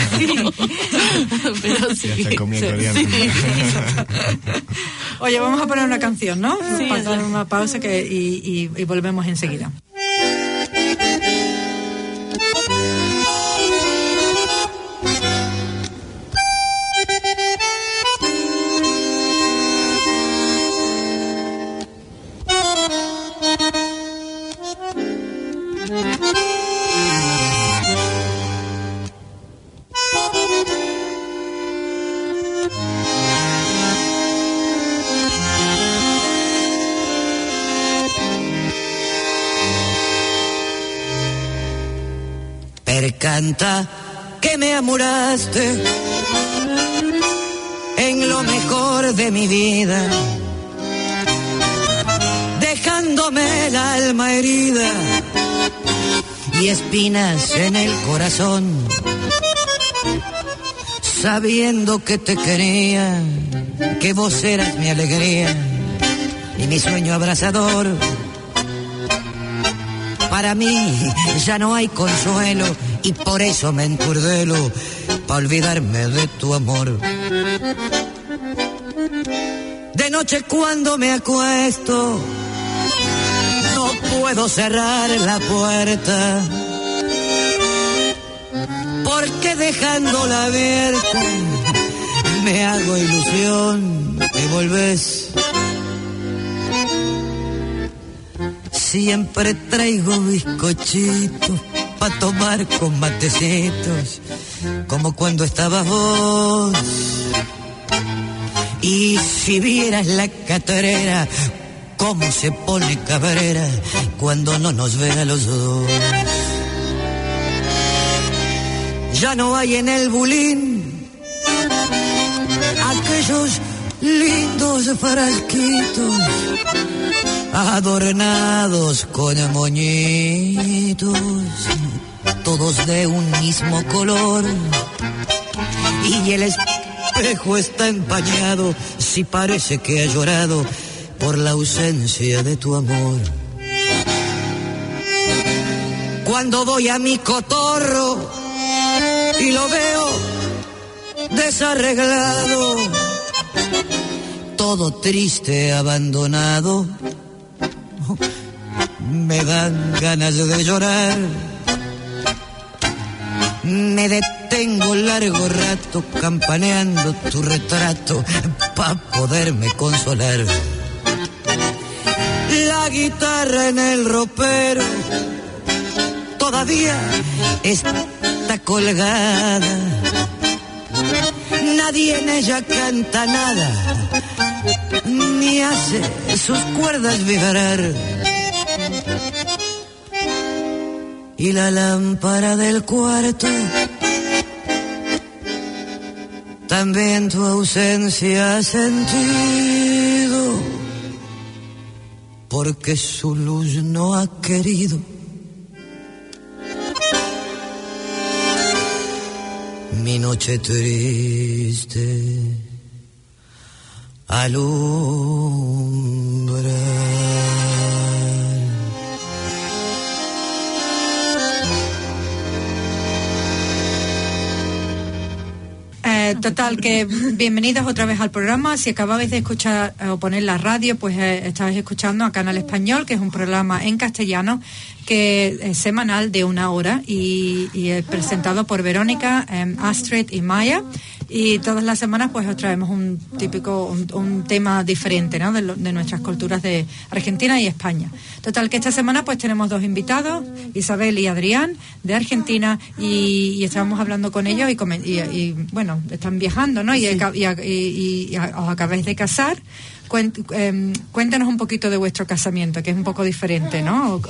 Pero sí. Ya está comiendo coreano. Oye, vamos a poner una canción, ¿no? Para dar una pausa y volvemos enseguida. canta que me amuraste en lo mejor de mi vida, dejándome el alma herida y espinas en el corazón, sabiendo que te quería, que vos eras mi alegría y mi sueño abrazador. Para mí ya no hay consuelo y por eso me encurdelo pa' olvidarme de tu amor. De noche cuando me acuesto no puedo cerrar la puerta, porque dejándola abierta me hago ilusión que volvés. Siempre traigo bizcochitos pa' tomar con matecitos, como cuando estabas vos. Y si vieras la catarera, cómo se pone cabrera cuando no nos ve a los dos. Ya no hay en el bulín aquellos lindos frasquitos adornados con moñitos, todos de un mismo color, y el espejo está empañado, si parece que ha llorado por la ausencia de tu amor. Cuando voy a mi cotorro y lo veo desarreglado, todo triste, abandonado, me dan ganas de llorar. Me detengo largo rato campaneando tu retrato pa' poderme consolar. La guitarra en el ropero todavía está colgada, nadie en ella canta nada, ni hace sus cuerdas vibrar. Y la lámpara del cuarto también tu ausencia ha sentido, porque su luz no ha querido mi noche triste alumbrar. Total, que bienvenidos otra vez al programa. Si acababais de escuchar o poner la radio, pues estabais escuchando a Canal Español, que es un programa en castellano que es semanal de 1 hora y es presentado por Verónica, Astrid y Maya. Y todas las semanas pues os traemos un tema diferente, ¿no? de nuestras culturas de Argentina y España. Total, que esta semana pues tenemos 2 invitados, Isabel y Adrián, de Argentina, y estábamos hablando con ellos y bueno, están viajando, ¿no? Sí. Y os acabáis de casar. Cuéntanos un poquito de vuestro casamiento, que es un poco diferente, ¿no?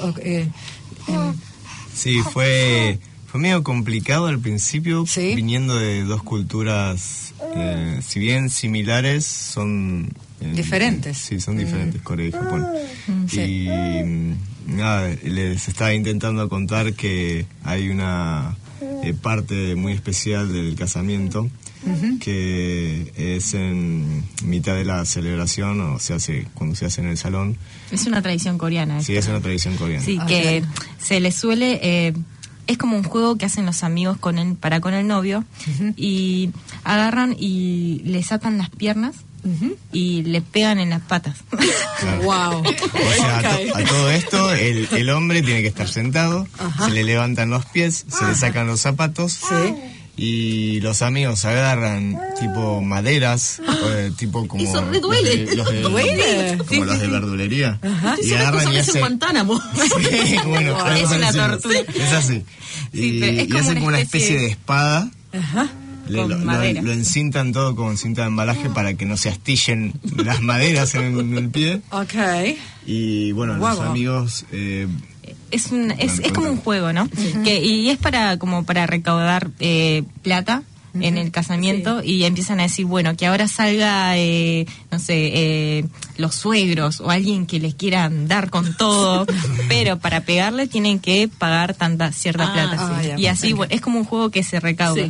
Sí, fue medio complicado al principio, ¿sí? Viniendo de 2 culturas, si bien similares, son... diferentes. Sí, son diferentes, Corea y Japón. Sí. Y nada, les estaba intentando contar que hay una parte muy especial del casamiento, que es en mitad de la celebración, o se hace cuando se hace en el salón. Es una tradición coreana. Sí, es una tradición coreana. Sí, que se le suele... es como un juego que hacen los amigos con el novio, y agarran y les atan las piernas y le pegan en las patas. Claro. Wow. O sea, a todo esto el hombre tiene que estar sentado, se le levantan los pies, se le sacan los zapatos, y los amigos agarran tipo maderas, tipo como eso me duele. Como los de verdulería. Y agarran y hacen Guantánamo. Sí, bueno, es una tortura. Es así. Sí, y hacen como una especie de espada. Lo encintan todo con cinta de embalaje para que no se astillen las maderas en el pie. Okay. Y bueno, los amigos es como un juego, ¿no? Y es para recaudar plata en el casamiento, y empiezan a decir, bueno, que ahora salga, no sé, los suegros o alguien que les quieran dar con todo, pero para pegarle tienen que pagar cierta plata. Y así, bueno, es como un juego que se recauda.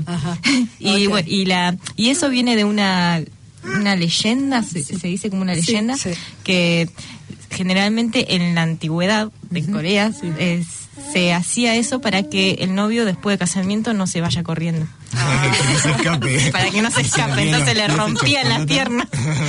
Y eso viene de una leyenda, se dice como una leyenda, que generalmente en la antigüedad de Corea se hacía eso para que el novio después de casamiento no se vaya corriendo. Para que no se escape. Entonces le rompían las piernas.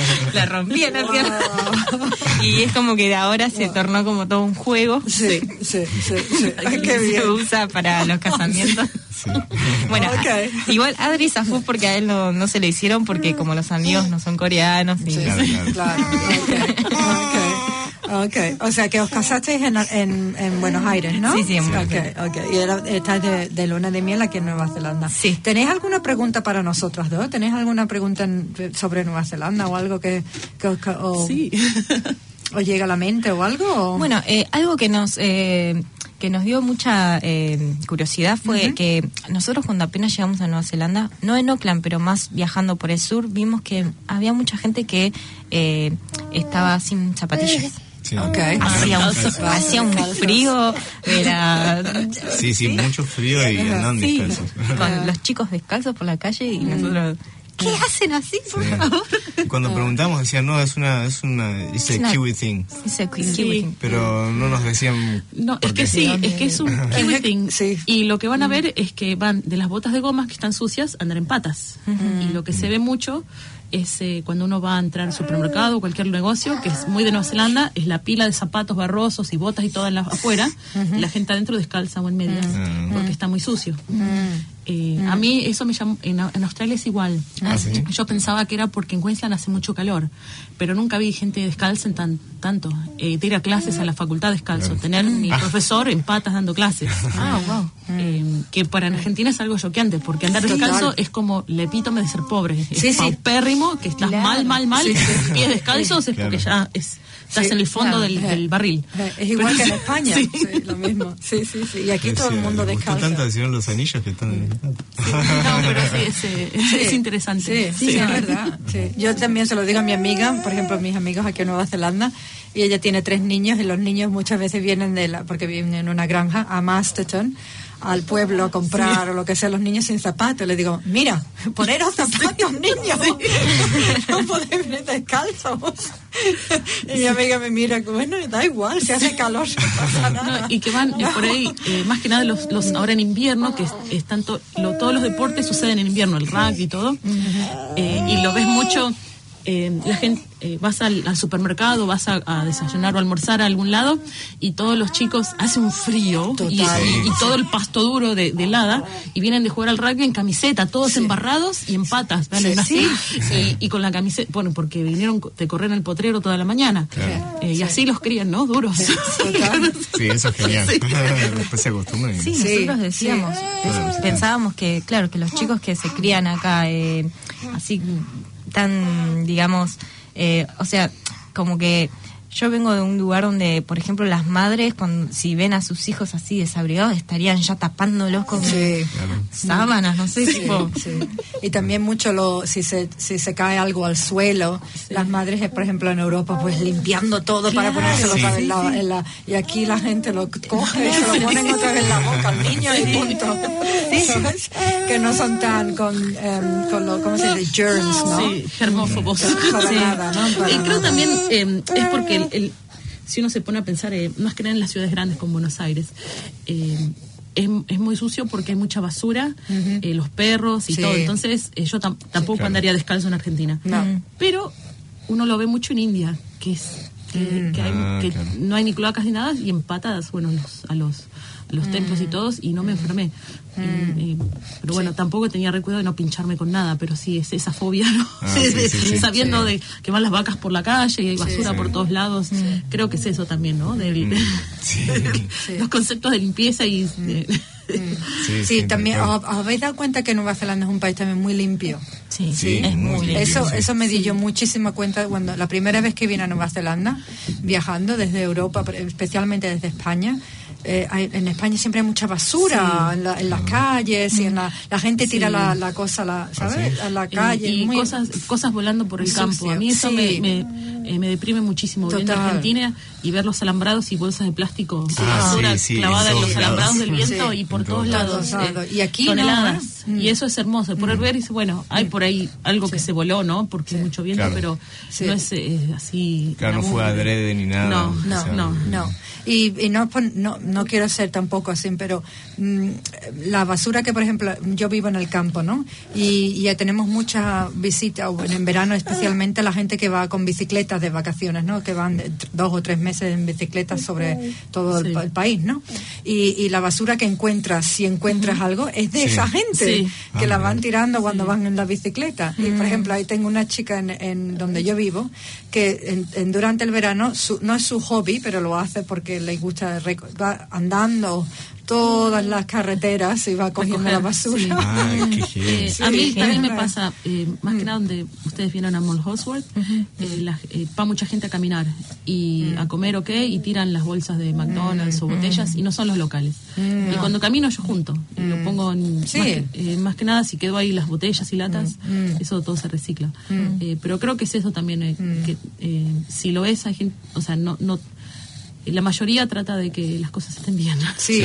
Y es como que de ahora se tornó como todo un juego. Sí. Que se usa para los casamientos. Bueno, igual Adri zafó porque a él no se le hicieron, porque como los amigos no son coreanos. Claro. Okay, o sea que os casasteis en Buenos Aires, ¿no? Sí, en Buenos Aires. Okay. Y estáis de luna de miel aquí en Nueva Zelanda. Sí. ¿Tenéis alguna pregunta para nosotras dos? ¿Tenéis alguna pregunta sobre Nueva Zelanda o algo que sí. os llega a la mente o algo? ¿O? Bueno, algo que nos dio mucha curiosidad fue que nosotros cuando apenas llegamos a Nueva Zelanda, no en Auckland, pero más viajando por el sur, vimos que había mucha gente que estaba sin zapatillas. Sí. Hacía un frío, mucho frío y andaban descalzos. Con los chicos descalzos por la calle y nosotros, ¿qué hacen así, por favor? Y cuando preguntamos decían, no, es una Kiwi thing. Es a Kiwi thing. Pero no nos decían. No, es que es un Kiwi thing. Sí. Y lo que van a ver es que van de las botas de gomas que están sucias a andar en patas. Y lo que se ve mucho es cuando uno va a entrar al supermercado o cualquier negocio, que es muy de Nueva Zelanda, es la pila de zapatos barrosos y botas y todas las afuera, y la gente adentro descalza o en medias, porque está muy sucio. A mí eso me llamó, en Australia es igual. ¿Sí? Yo pensaba que era porque en Queensland hace mucho calor, pero nunca vi gente descalza en tanto. De ir a clases a la facultad descalzo, tener mi profesor en patas dando clases. Que para Argentina es algo choqueante, porque andar descalzo es como el epítome de ser pobre. Es paupérrimo, que estás mal, pies descalzos es porque ya estás en el fondo del barril. Es igual que en España, lo mismo. Sí. Y aquí todo el mundo descalzo. Tanto decían los anillos que están en No, pero es interesante. Sí, es verdad. Sí. Yo también se lo digo a mi amiga, por ejemplo, mis amigos aquí en Nueva Zelanda, y ella tiene 3 niños, y los niños muchas veces vienen porque viven en una granja a Masterton, al pueblo a comprar o lo que sea, los niños sin zapatos. Le digo, mira, poneros zapatos, niños, no podéis venir descalzos. Y mi amiga me mira, bueno, da igual, si hace calor no pasa nada. No, y que van por ahí, más que nada los ahora en invierno, que están todos los deportes suceden en invierno, el rugby y todo, y lo ves mucho. La gente, vas al supermercado, vas a desayunar o almorzar a algún lado, y todos los chicos, hace un frío y todo el pasto duro de helada, y vienen de jugar al rugby en camiseta, todos embarrados y en patas, y con la camiseta, bueno, porque vinieron de correr en el potrero toda la mañana, y así los crían, ¿no? Duros. Sí, eso es genial. Después se acostumbran. Sí, nosotros decíamos, pensábamos que, claro, que los chicos que se crían acá, así tan, digamos, o sea, como que yo vengo de un lugar donde, por ejemplo, las madres, si ven a sus hijos así desabrigados, estarían ya tapándolos con sábanas, no sé, tipo. Sí. Y también mucho si se cae algo al suelo, las madres, por ejemplo, en Europa, pues limpiando todo para ponérselo otra vez en la, y aquí la gente lo coge y se lo ponen otra vez en la boca al niño y punto. ¿Sabes? Que no son tan con los, ¿cómo se dice? Germs, ¿no? Sí, germófobos. Para nada, ¿no? Y creo también es porque si uno se pone a pensar, más que nada en las ciudades grandes como Buenos Aires, es muy sucio porque hay mucha basura, los perros y todo. Entonces yo tampoco andaría descalzo en Argentina. No. Pero uno lo ve mucho en India, que no hay ni cloacas ni nada, y en patas, bueno, a los templos y todos, y no me enfermé. Pero bueno, tampoco tenía recuerdo de no pincharme con nada, pero sí es esa fobia, ¿no? Sabiendo de que van las vacas por la calle y hay basura por todos lados. Creo que es eso también, ¿no? Los conceptos de limpieza y también os habéis dado cuenta que Nueva Zelanda es un país también muy limpio. Sí, es muy limpio. Eso me di yo muchísima cuenta cuando la primera vez que vine a Nueva Zelanda, viajando desde Europa, especialmente desde España. en España siempre hay mucha basura en las calles y la gente tira la cosa, ¿sabes? A la calle. Y cosas volando por el campo. A mí eso me deprime muchísimo. Viendo Argentina y ver los alambrados y bolsas de plástico basura clavada en los alambrados del viento y por todos lados. Y aquí toneladas. Y eso es hermoso. Poder ver y decir, bueno, hay por ahí algo que se voló, ¿no? Porque hay mucho viento, pero no es así. Claro, no fue adrede ni nada. No. Y no quiero ser tampoco así, pero la basura que, por ejemplo, yo vivo en el campo, ¿no? Y ya tenemos muchas visitas, en verano especialmente, la gente que va con bicicletas de vacaciones, ¿no? Que van 2 o 3 meses en bicicletas sobre todo el país, ¿no? Y la basura que encuentras, si encuentras algo, es de esa gente que la van tirando cuando van en la bicicleta. Y, por ejemplo, ahí tengo una chica en donde yo vivo que durante el verano no es su hobby, pero lo hace porque le gusta, va andando todas las carreteras y va cogiendo la basura. A mí también me pasa, más que nada donde ustedes vienen a Molhouseworth, va mucha gente a caminar y a comer, y tiran las bolsas de McDonald's o botellas y no son los locales. Y cuando camino yo junto, y lo pongo más que nada si quedo ahí las botellas y latas, eso todo se recicla. Pero creo que es eso también, que si lo es, hay gente, o sea, no la mayoría trata de que las cosas estén bien. Sí,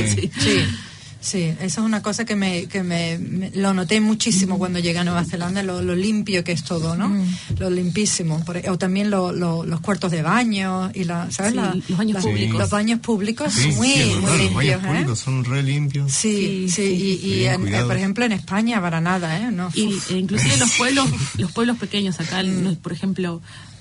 eso es una cosa que me lo noté muchísimo cuando llegué a Nueva Zelanda, lo limpio que es todo, ¿no? Lo limpísimo. O también los cuartos de baño y ¿sabes? Los baños públicos. Los baños públicos muy limpios. Los baños públicos son re limpios. Sí. Por ejemplo, en España para nada, ¿no? Inclusive los pueblos pequeños acá, por ejemplo,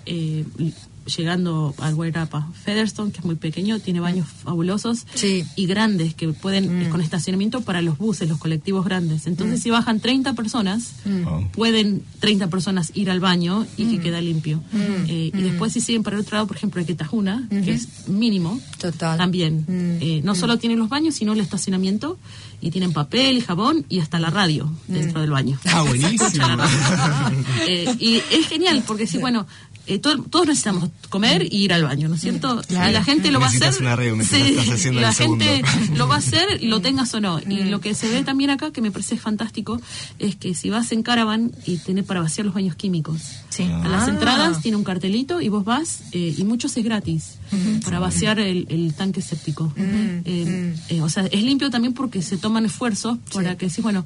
llegando al Wairarapa, Featherstone, que es muy pequeño, tiene baños fabulosos y grandes que pueden con estacionamiento para los buses, los colectivos grandes. Entonces, si bajan 30 personas, pueden 30 personas ir al baño y que queda limpio. Y después, si siguen para el otro lado, por ejemplo, hay Quetajuna, que es mínimo, también. No solo tienen los baños, sino el estacionamiento, y tienen papel y jabón y hasta la radio dentro del baño. Buenísimo. Y es genial, porque bueno, todos necesitamos comer y ir al baño, ¿no es cierto? Claro. Y la gente lo va a hacer. La gente lo va a hacer, lo tengas o no. Y lo que se ve también acá, que me parece fantástico, es que si vas en caravan y tenés para vaciar los baños químicos. A las entradas tiene un cartelito y vos vas, y muchos es gratis, para vaciar el tanque séptico. O sea, es limpio también porque se toman esfuerzos para que bueno,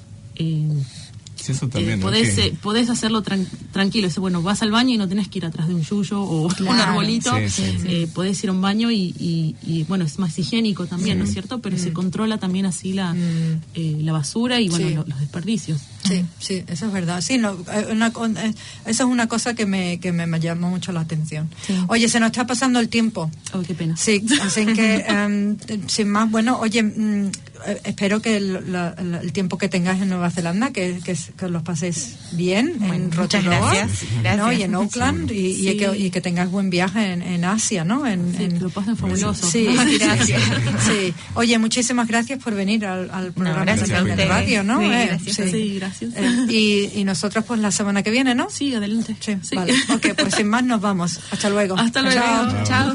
eso también, podés hacerlo tranquilo. Bueno, vas al baño y no tenés que ir atrás de un yuyo o un arbolito. Podés ir a un baño y bueno, es más higiénico también, ¿no es cierto? Pero se controla también así la basura y bueno, los desperdicios. Sí, eso es verdad. Sí, eso es una cosa que me llamó mucho la atención. Oye, se nos está pasando el tiempo. Qué pena. Sí, así que sin más, bueno, oye, espero que el tiempo que tengas en Nueva Zelanda, que los pases bien, en Rotorua, ¿no? Y en Auckland, y que tengas buen viaje en Asia, ¿no? Que lo pasen fabuloso. Sí, gracias. Sí. Oye, muchísimas gracias por venir al programa de radio, ¿no? Gracias. Y nosotros pues la semana que viene, ¿no? Sí, adelante. Sí. Vale. Ok, pues sin más nos vamos. Hasta luego. Hasta luego. Chao.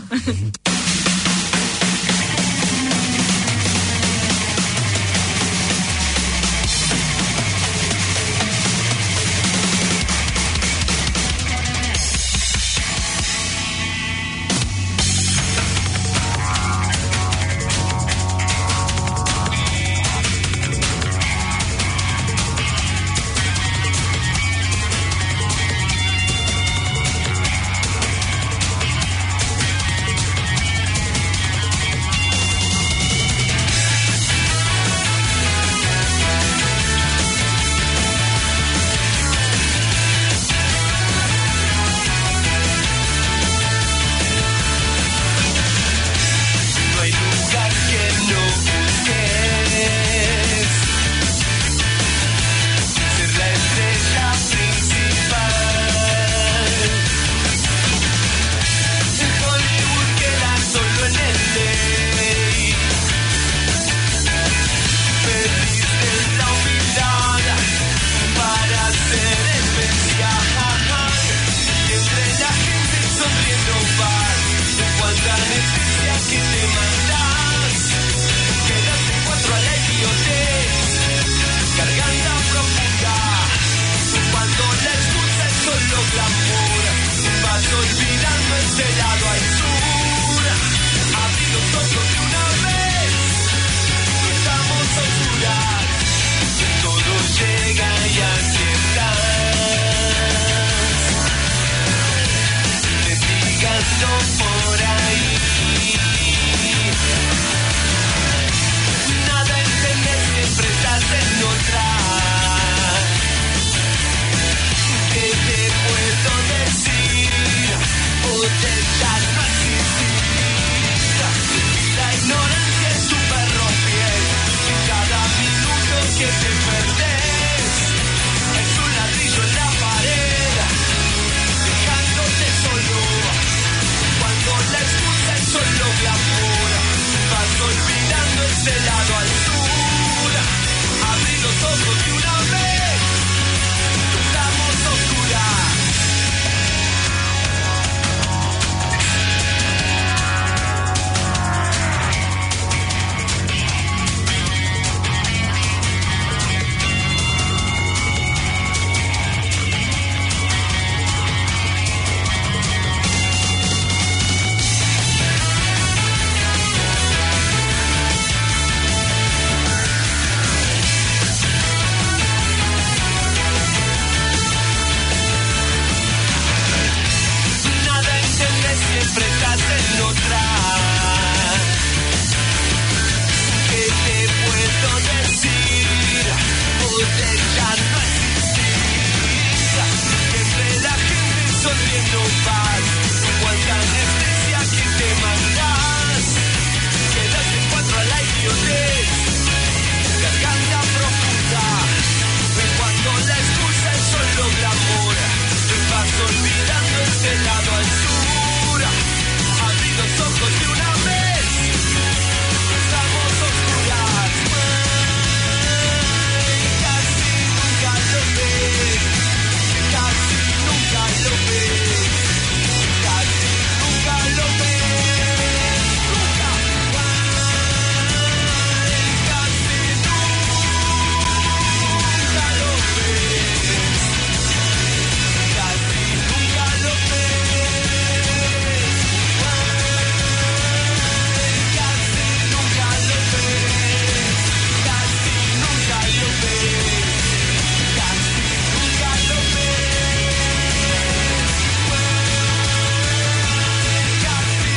este lado al sur. Abrí los ojos de una vez, no estamos a oscuras, todo llega y así estás, investigando por ahí. Nada entendés, siempre estás en otra. ¿Qué te puedo decir? Botellas no existir. La ignorancia es tu perro fiel. Cada minuto que te perdés es un ladrillo en la pared, dejándote solo. Cuando la excusa es solo glamour, vas olvidando este lado al sur. Abrí los ojos de una vez, estamos oscuras. Nada entendés, siempre estás en otra. ¿Qué te puedo decir? Botellas no existir. Siempre la gente sonriendo paz. Cuánta anestesia que te mandas. Quedas en cuatro a la idiotez. Garganta profunda. Cuando la excusa es solo glamour, vas olvidando este lado al sur. Abrí los ojos de una vez, estamos oscuras. Casi nunca lo ves, casi nunca lo ves, casi nunca lo ves, nunca. Casi nunca lo ves. Casi nunca lo ves. Casi nunca lo ves. Casi nunca lo ves. Casi nunca lo ves. Casi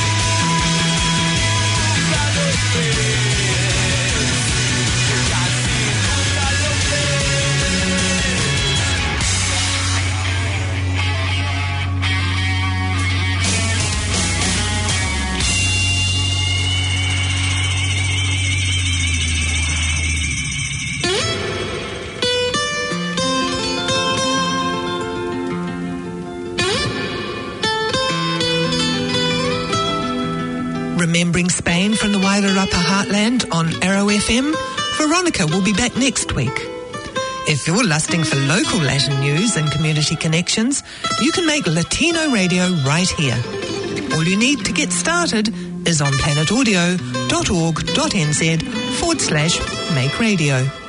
nunca lo ves. Casi nunca lo Remembering Spain from the Wairarapa heartland on Arrow FM, Veronica will be back next week. If you're lusting for local Latin news and community connections, you can make Latino radio right here. All you need to get started is on planetaudio.org.nz/make radio.